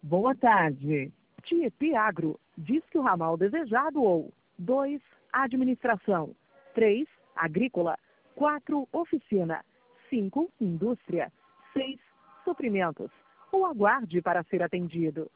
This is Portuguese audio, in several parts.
Boa tarde. Tietê Agro, diz que o ramal desejado ou 2, administração, 3, agrícola, 4, oficina, 5, indústria, 6, suprimentos, ou aguarde para ser atendido.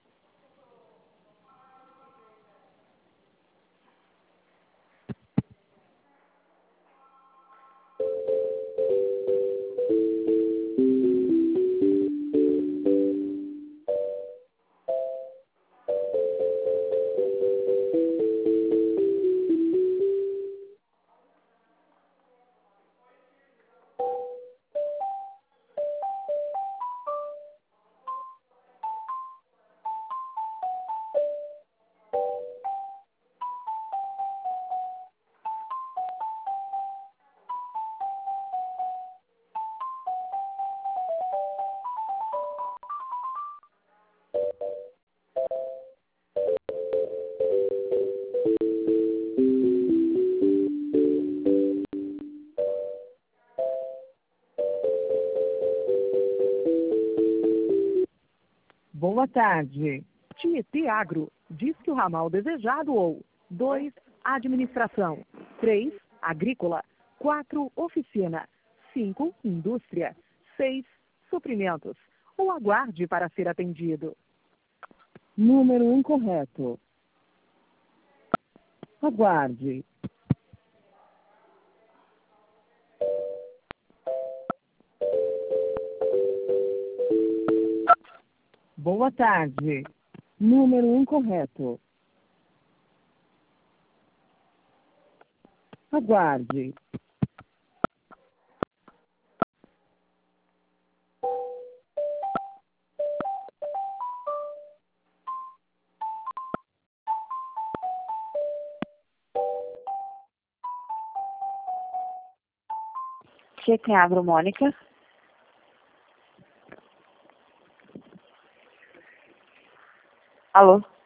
Boa tarde. Tietê Agro, diz que o ramal desejado ou 2, administração, 3, agrícola, 4, oficina, 5, indústria, 6, suprimentos, ou aguarde para ser atendido. Número incorreto. Aguarde. Boa tarde. Número incorreto. Aguarde. Tietê Agro, Mônica. Alô?